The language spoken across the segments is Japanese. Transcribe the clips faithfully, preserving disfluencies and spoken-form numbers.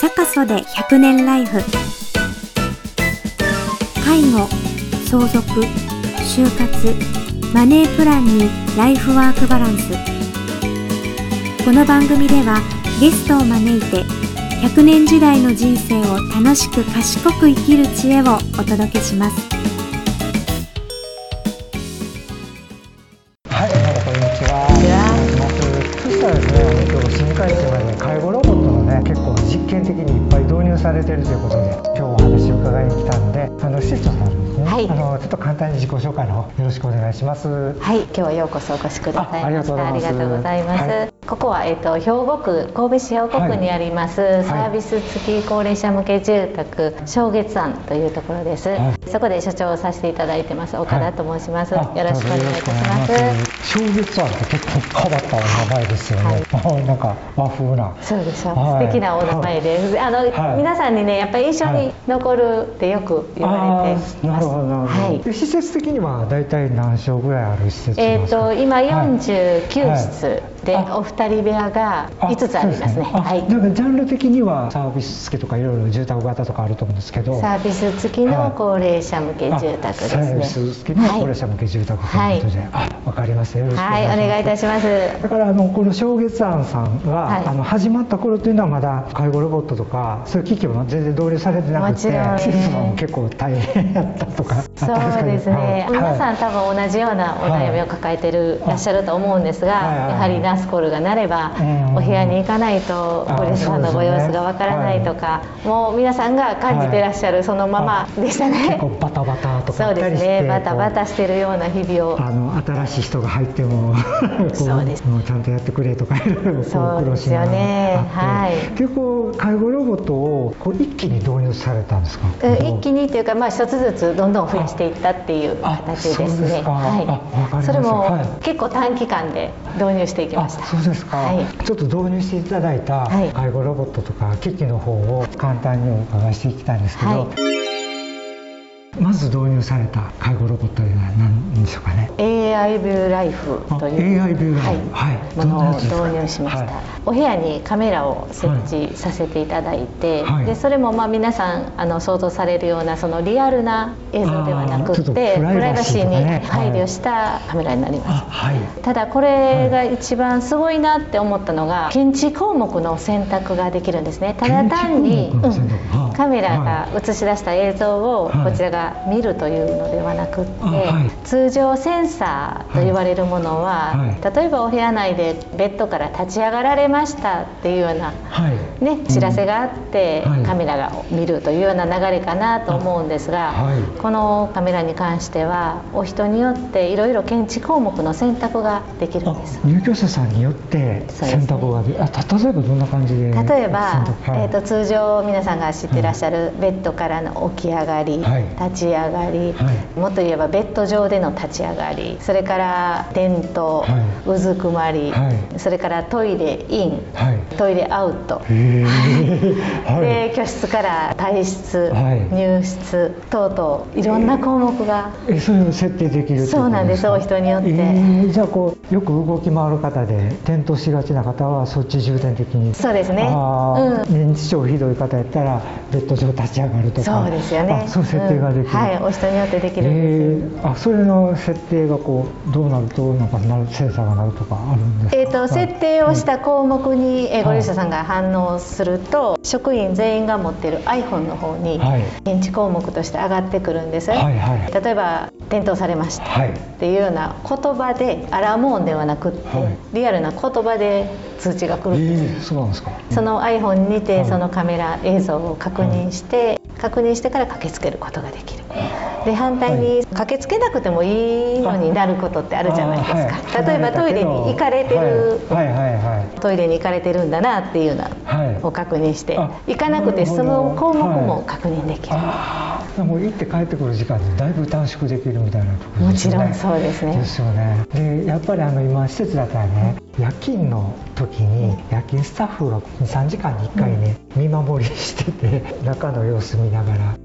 ジャカソでひゃくねんライフ。介護、相続、就活、マネープランにライフワークバランス。この番組ではゲストを招いてひゃくねん時代の人生を楽しく賢く生きる知恵をお届けします。 はい、どうもこんにちは。お願いします。そしたらですね、今日新海地まで介護ロボットのね、結構実験的にいっぱい導入されているということで、今日お話を伺いに来たんで、あの施設さんですね、はい、あのちょっと簡単に自己紹介の方よろしくお願いします。 はい、今日はようこそお越しくださいました。 ありがとうございます。 ありがとうございます。はい、ここは、えー、と兵庫区神戸市兵庫区にあります、はい、サービス付き高齢者向け住宅正月庵というところです、はい、そこで所長をさせていただいてます岡田と申します、はい、よろしくお願いいたします。 正月庵って結構変わったお名前ですよね、はい、なんか和風な。 そうでしょう、はい、素敵なお名前です、あの、はい、皆さんにねやっぱり印象に残るってよく言われてます。 なるほどなるほど、はい、施設的には大体何床ぐらいある施設ですか？ えーと今よんじゅうきゅうしつ、はいでお二人部屋がいつつありますね。はい。 だからジャンル的にはサービス付きとかいろいろ住宅型とかあると思うんですけど、 サービス付きの高齢者向け住宅ですね。 サービス付きの高齢者向け住宅ということで、はい、あ、わかりました。よろしくお願いします。はい、お願いいたします。だからあのこの正月庵さんが、はい、あの始まった頃というのはまだ介護ロボットとかそういう機器も全然導入されてなくて、施設も結構大変だったとか。 そうですね。皆さん多分同じようなお悩みを抱えてるらっしゃると思うんですが、やはりナースコールがなればお部屋に行かないと高齢者さんのご様子がわからないとか、もう皆さんが感じてらっしゃるそのままでしたね。 結構バタバタとかそうですね、バタバタしてるような日々を、 あの新しい人が入ってもそうです、もうちゃんとやってくれとかいろいろ苦労しながらあって、結構介護ロボットをこう一気に導入されたんですか？ 一気にというか、まあ一つずつどんどん増やしていったっていう形ですね。はい。それも結構短期間で導入していきました。 そうですか。はい、ちょっと導入していただいた介護ロボットとか機器の方を簡単にお伺いしていきたいんですけど、はい、まず導入された介護ロボットというのは何でしょうかね？ エーアイ ビューライフというエーアイ ビューライフ、 はい、ものを導入しました、はい、お部屋にカメラを設置させていただいて、はい、でそれもまあ皆さんあの想像されるようなそのリアルな映像ではなくってプライバシーに配慮したカメラになります、はい、ただこれが一番すごいなって思ったのが検知項目の選択ができるんですね。ただ単に、うん、カメラが映し出した映像をこちらが見るというのではなくって、はい、通常センサーと言われるものは、はい、例えばお部屋内でベッドから立ち上がられましたっていうような、はいね、知らせがあって、うん、カメラが見るというような流れかなと思うんですが、はい、このカメラに関してはお人によっていろいろ検知項目の選択ができるんです。 入居者さんによって選択がで、ね、あ例えばどんな感じで？ 例えば、はい、えーと通常皆さんが知ってらっしゃるベッドからの起き上がり、はい、立ち上がり、はい、もっと言えばベッド上での立ち上がり、それから転倒、はい、うずくまり、はい、それからトイレイン、はい、トイレアウト、はい、で居室から退室、はい、入室等々いろんな項目が、 えそういうの設定できるってことですか？そうなんです、お人によって、えー、じゃあこうよく動き回る方で転倒しがちな方はそっち重点的に。 そうですね、 あ、うん、認知症ひどい方やったらベッド上立ち上がるとか。 そうですよね、 あそういう設定ができる、うん、 はい、お人によってできるんです、 えー、あそれの設定がこうどうなるとなんかなるセンサーがなるとかあるんですか？ えーと、設定をした項目にご利用者さんが反応すると、はい、職員全員が持っている iPhone の方に検知項目として上がってくるんです、はいはい、例えば転倒されました、はい、っていうような言葉でアラーム音ではなくって、はい、リアルな言葉で通知が来るんです、 えー、そうなんですか。 その iPhone にてそのカメラ映像を確認して、はい、確認してから駆けつけることができる。で反対に駆けつけなくてもいいのになることってあるじゃないですか、はい、例えばトイレに行かれてる、はいはいはいはい、トイレに行かれてるんだなっていうのを確認して、はい、行かなくてその項目も確認できる、 はい、もう行って帰ってくる時間でだいぶ短縮できるみたいなところですね。 もちろんそうですね。 ですよね。でやっぱりあの今施設だったらね、夜勤の時に夜勤スタッフがにさんじかんにいっかいね、うん、見守りしてて中の様子見ながら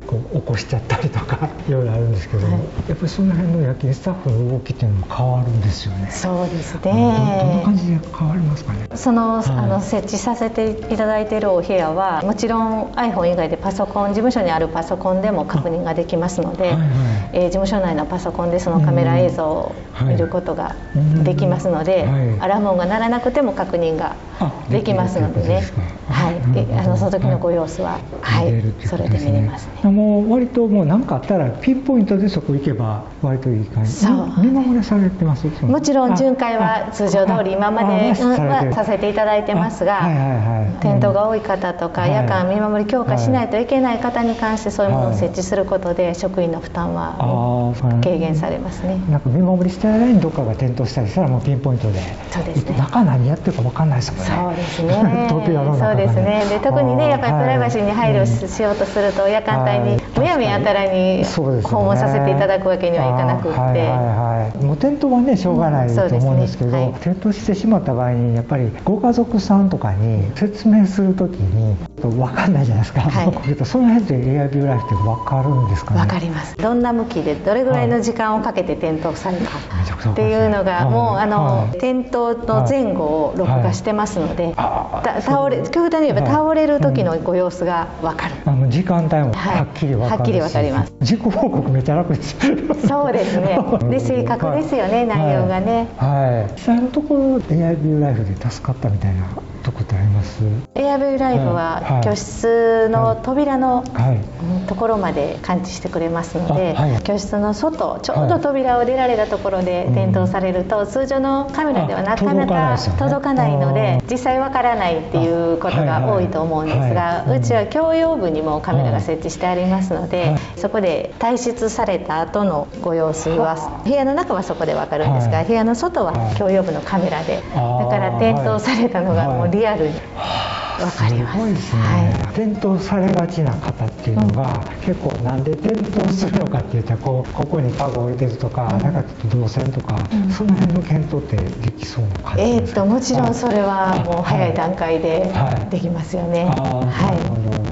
こう起こしちゃったりとかいろいろあるんですけど、はい、やっぱりその辺の夜勤スタッフの動きっていうのも変わるんですよね。 そうですね。 ど, どんな感じで変わりますかね。 その、はい、あの設置させていただいているお部屋はもちろん iPhone 以外でパソコン、事務所にあるパソコンでも確認ができますので、はいはい、えー、事務所内のパソコンでそのカメラ映像を見ることができますので、はい、アラーム音が鳴らなくても確認ができますのでね、はい、あのその時のご様子は、はい、はい、それで見れますね。 もう割ともう何かあったらピンポイントでそこ行けば割といい感じ。見守りされてます？ もちろん巡回は通常通り今まではさせていただいてますが、転倒が多い方とか夜間見守り強化しないといけない方に関してそういうものを設置することで職員の負担は軽減されますね。 なんか見守りしてる間にどっかが転倒したりしたらもうピンポイントで、 そうですね、 中何やってるか分かんないですもんね。 そうですね扉の中がね、そうですね。で特にねやっぱりプライバシーに配慮 し,、しようとすると夜間帯にむやみやたらに訪問させていただくわけにはいかなくって、はいはいはい、もう転倒はねしょうがないと思うんですけど、うんね、はい、転倒してしまった場合にやっぱりご家族さんとかに説明するときに分かんないじゃないですか、はい、その辺で エーアイビュー ライフって分かるんですかね。 分かります。どんな向きでどれぐらいの時間をかけて転倒されたかっていうのがもうあの、はい、転倒の前後を録画してますので、はい、倒れ極端に言えば倒れる時のご様子が分かる、 あの時間帯もはっきり分かる、 はい、はっきり分かります。 自己報告めっちゃ楽ですそうですね。で正確ですよね、はい、内容がね、 はいはい、実際のところ エーアイビュー ライフで助かったみたいなとこってあります？ エーアイビュー ライフは居室の扉のところまで感知してくれますので、はいはい、居室の外ちょうど扉を出られたところで転倒されると、うん、通常のカメラではなかなか届かないので実際わからないっていうことが多いと思うんですが、うちは共用部にもカメラが設置してありますので、そこで退出された後のご様子は部屋の中はそこでわかるんですが、部屋の外は共用部のカメラで、だから転倒されたのがもうリアルにわかります。 すごいですね、はい、転倒されがちな方っていうのが、うん、結構なんで転倒するのかって言ったらこうここにカゴを置いてるとか、うん、なんかちょっと動線とか、うん、その辺の検討ってできそうな感じですか？ えー、っともちろんそれはもう早い段階でできますよね。はい、はい、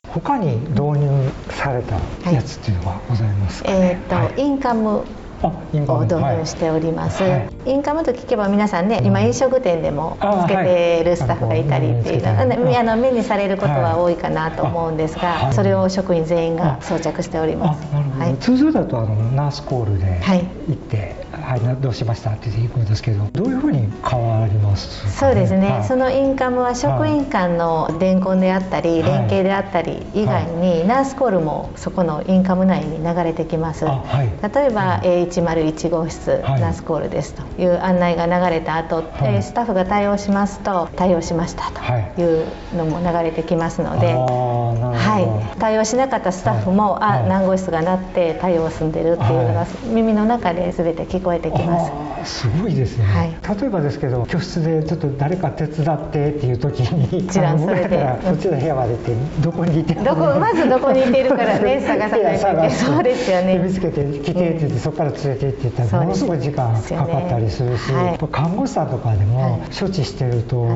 他に導入されたやつっていうのはございますかね？ えー、っと、はい、インカムを導入しております、はいはい、インカムと聞けば皆さんね、今飲食店でもつけてるスタッフがいたりっていうの、あの目にされることは多いかなと思うんですが、はい、それを職員全員が装着しております。 はい、通常だとあのナースコールで行って、はいはい、どうしましたって言うんですけど、どういうふうに変わりますかね？ そうですね、はい、そのインカムは職員間の伝言であったり、はい、連携であったり以外に、はい、ナースコールもそこのインカム内に流れてきます。はい、例えば、うん、エーいちまるいち号室、はい、ナースコールですという案内が流れた後、はい、スタッフが対応しますと対応しましたというのも流れてきますので、はい、対応しなかったスタッフも、はい、あ、何号室が鳴って対応済んでるっていうのが、はい、耳の中で全て聞こえてきます。 すごいですね、はい、例えばですけど居室でちょっと誰か手伝ってっていう時に一覧それでそっちの部屋まで行ってどこにいてるどこまずどこにいてるからね探さないといけない。そうですよね。 見つけて来てって言って、うん、そこから連れて行っていったらものすごい時間かかったりするし、はい、看護師さんとかでも処置してると、はい、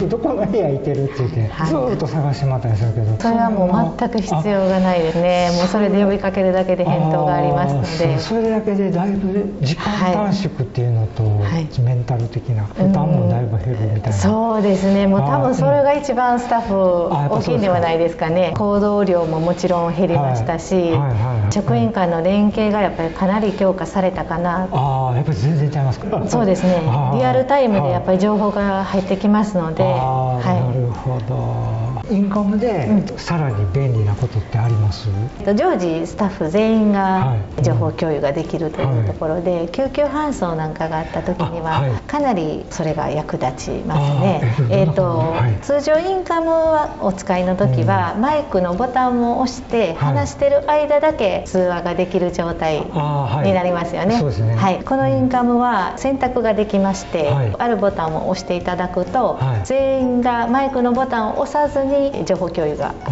どこの部屋いてるって言って、はい、ずっと探してもらったりするけど、 それはもう全く必要がないですね。もうそれで呼びかけるだけで返答がありますので、 それだけでだいぶ時間短縮っていうのと、はい、メンタル的な負担もだいぶ減るみたいな、うん、 そうですね。もう多分それが一番スタッフ大きいんではないですかね。行動量ももちろん減りましたし、はいはいはいはい、職員間の連携がやっぱりかなり強化されたかな。 ああ、やっぱり全然ちゃいますか？ そうですね。リアルタイムでやっぱり情報が入ってきますので、 はい、なるほど。インカムでさらに便利なことってあります？ うん、常時スタッフ全員が情報共有ができるというところで、はい、救急搬送なんかがあった時にはかなりそれが役立ちますね。えーとはい、通常インカムはお使いの時は、うん、マイクのボタンを押して話してる間だけ通話ができる状態になりますよね。そうですね。はい、このインカムは選択ができまして、はい、あるボタンを押していただくと、はい、全員がマイクのボタンを押さずに情報共有が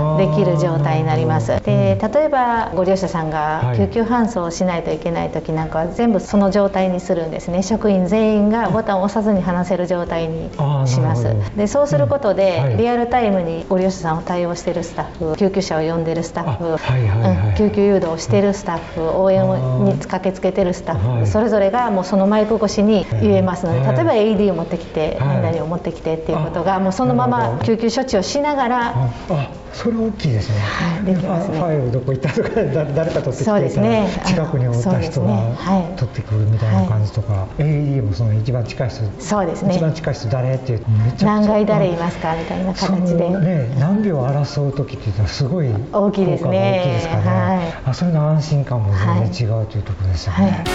できる状態になります。で、例えばご利用者さんが救急搬送をしないといけない時なんかは全部その状態にするんですね。職員全員がボタンを押さずに話せる状態にします。で、そうすることで、うんはい、リアルタイムにご利用者さんを対応しているスタッフ、救急車を呼んでいるスタッフ、はいはいはいうん、救急誘導をしているスタッフ、応援に駆けつけているスタッフ、はい、それぞれがもうそのマイク越しに言えますので、はい、例えば エーイーディー を持ってきて、はい、何々を持ってきてっていうことがもうそのまま救急処置をしながら、 あ、それ大きいですね。 はい、できますね。 ファイルどこ行ったとか誰か取ってきてたら、ね、近くにおった人が取ってくるみたいな感じとか、はい、エーイーディー もその一番近い人、 そうですね、 一番近い人誰っていうめっちゃ何階誰いますかみたいな形で、 ね、何秒争う時っていうのはすごい大きいですね。 大きいですかね。はい、あ、それの安心感も全然違うというところですよね。はいはい、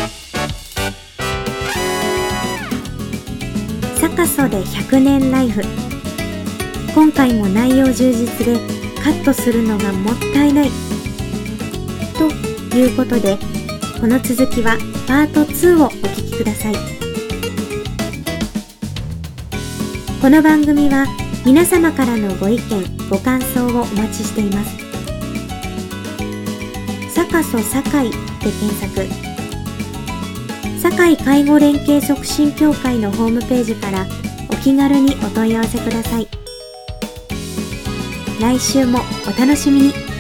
サカソでひゃくねんライフ。今回も内容充実でカットするのがもったいないということで、この続きはパートツーをお聞きください。この番組は皆様からのご意見ご感想をお待ちしています。サカソ堺で検索、堺介護連携促進協会のホームページからお気軽にお問い合わせください。来週もお楽しみに。